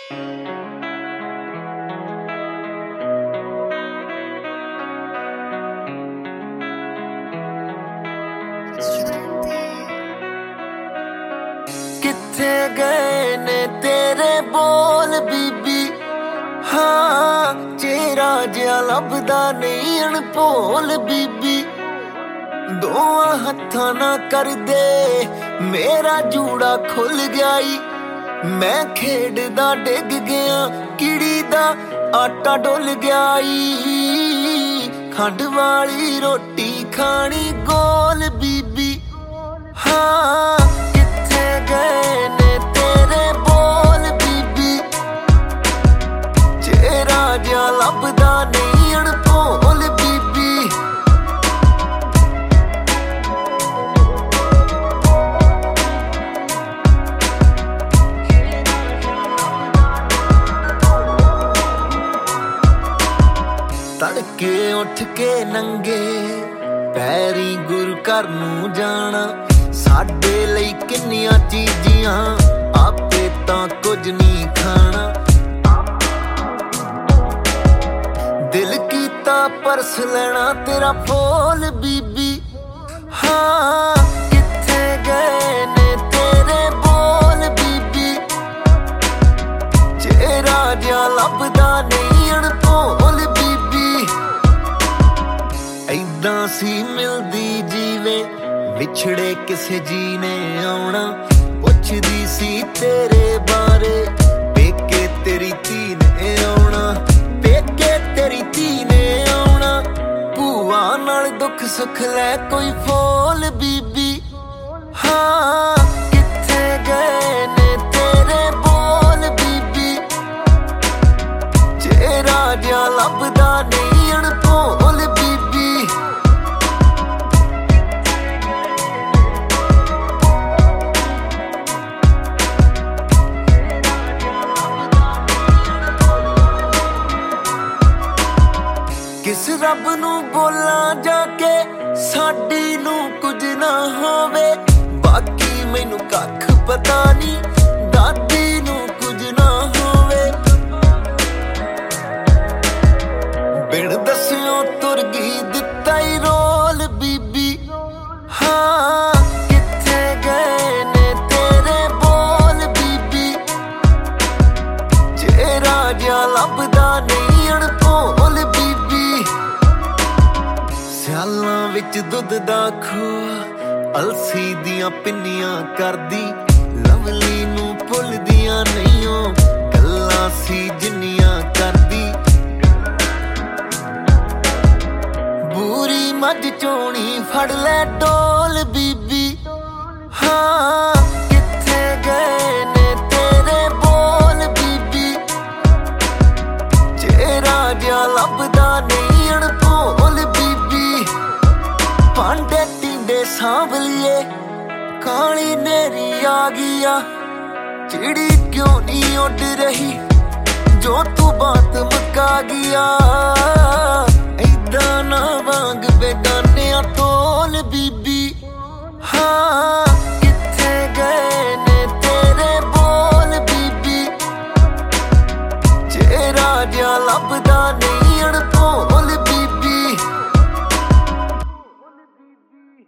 किथे गए ने तेरे बोल बीबी, हाँ चेहरा जिहा लभदा नहीं अणभोल बीबी। दोवां हत्थां ना कर दे मेरा जूड़ा खुल गयाई, मैं खेडदा डिग गया किड़ी दा आटा डुल गयाई। खंड वाली रोटी खानी गोल बीबी, हाँ किथे गए ने तेरे बोल बीबी। चेहरा जिहा लभदा नहीं अणभोल बीबी। तड़के उठ के नंगे पैरी गुरु घर नूं जाना, साडे लई किन्नियां चीजियां आपे तां कुछ नहीं खाना। दिल कीता परस लेना तेरा फूल बीबी, हाँ किथे गए ने तेरे बोल बीबी। चेहरा जिहा लभदा नहीं अणभोल बीबी। ऐदां सी मिलदी जीवे विछड़े किसे जी ने आउणा, पुछदी सी तेरे बारे पेके तेरी धी ने आउणा, पेके तेरी धी ने आउणा। भूआ नाल दुख सुख लै कोई फोल बीबी, हाँ किथे गए ने तेरे बोल बीबी। चेहरा जिहा लभदा नहीं अणभोल बीबी। किस रब नूं बोलां जाके साडी नूं कुछ ना होवे, बाकी मैनू कख पता नहीं दादी नूं कुछ ना होवे। बिन दस्सियों तुर गई दित्ता ही रोल बीबी, हाँ किथे गए ने तेरे बोल बीबी। चेहरा जिहा लभदा नहीं अणभोल बीबी। सियालां विच दुध दा खूह अलसी दियां पिन्नियां करदी, लवली नूं भुलदियां नहीं ओ गल्लां सी जिन्नियां करदी। बूरी मझ चोणी फड़ लै डोल बीबी, हाँ किथे गए ने तेरे बोल बीबी। चेहरा जिहा लभदा नहीं अणभोल बीबी। भांडे टींडे सांभ लिये काली नेरी आ गया, चिड़ी क्यों नहीं उड़ रही जो तू बात मुका गया। ऐदां ना वांग बेगानियां तोल बीबी।